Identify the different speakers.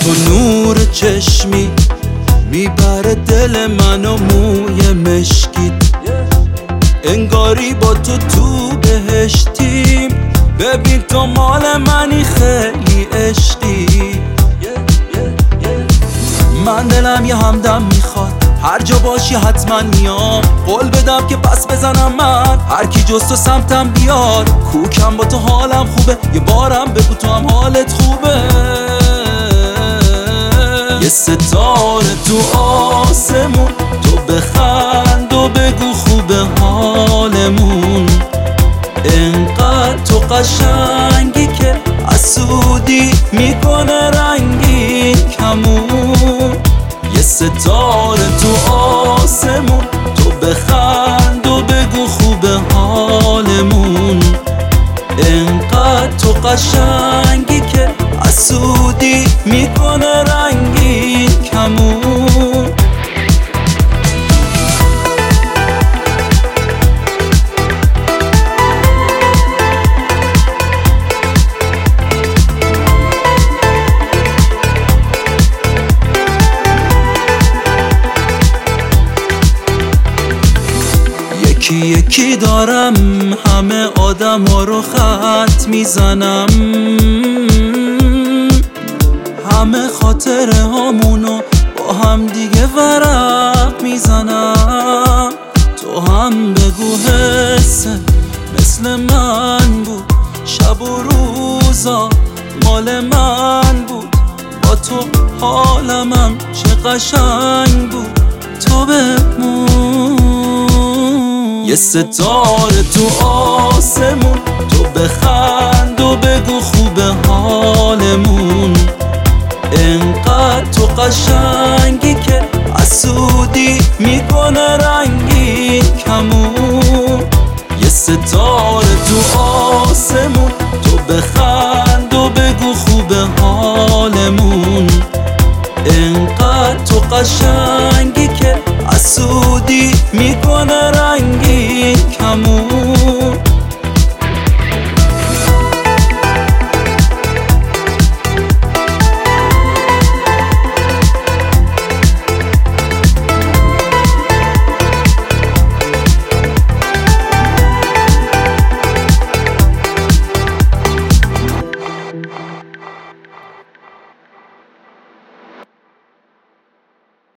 Speaker 1: تو نور چشمی میبره دل منو موی مشکیت، انگاری با تو بهشتیم. ببین تو مال منی خیلی عشقی. من دلم یه همدم میخواد، هر جا باشی حتما میام. قول بدم که پس بزنم من، هر کی جز تو سمتم بیاد. کوکم با تو حالم خوبه، یه بارم بگو تو هم حالت خوبه. یه ستاره تو آسمون، تو بخند و بگو خوبه حالمون. انقدر تو قشنگی که حسودی میکنه رنگین کمون. یه ستاره تو آسمون، تو بخند و بگو خوبه حالمون. انقدر تو قشنگی که حسودی میکنه رنگین کمون. یکی یکی دارم همه آدم ها رو خط میزنم، همه خاطره هامونو با هم دیگه ورق میزنم. تو هم بگو حست مثل من بود، شب و روزا مال من بود. با تو حالمم چه قشنگ بود، تو بمون. یه ستاره تو آسمون، تو بخند و بگو خوبه حالمون. انقدر تو قشنگ